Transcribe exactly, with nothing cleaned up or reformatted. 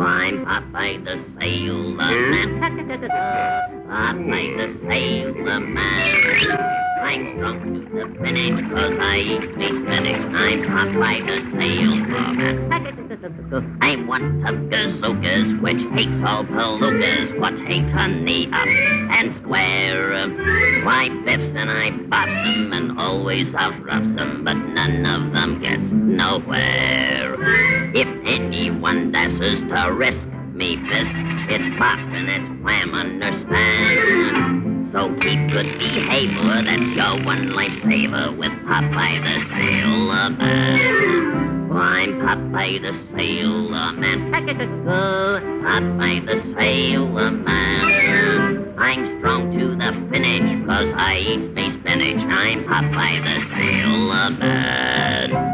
I'm Popeye the Sailor Man. Popeye the Sailor Man. I'm strong to the finish, cause I eat me spinach. I'm Popeye the Sailor Man. I'm one of gazookas, which hates all palookas, what hates honey up and square. Why biffs and I bops them and always outroughs them, but none of them gets nowhere. If anyone dashes to risk me fist, it's pop and it's wham, understand? So keep good behavior, that's your one lifesaver with Popeye the Sailor Man. Oh, I'm Popeye the Sailor Man. Popeye the Sailor Man. I'm strong to the finish, cause I eat me spinach. I'm Popeye the Sailor Man.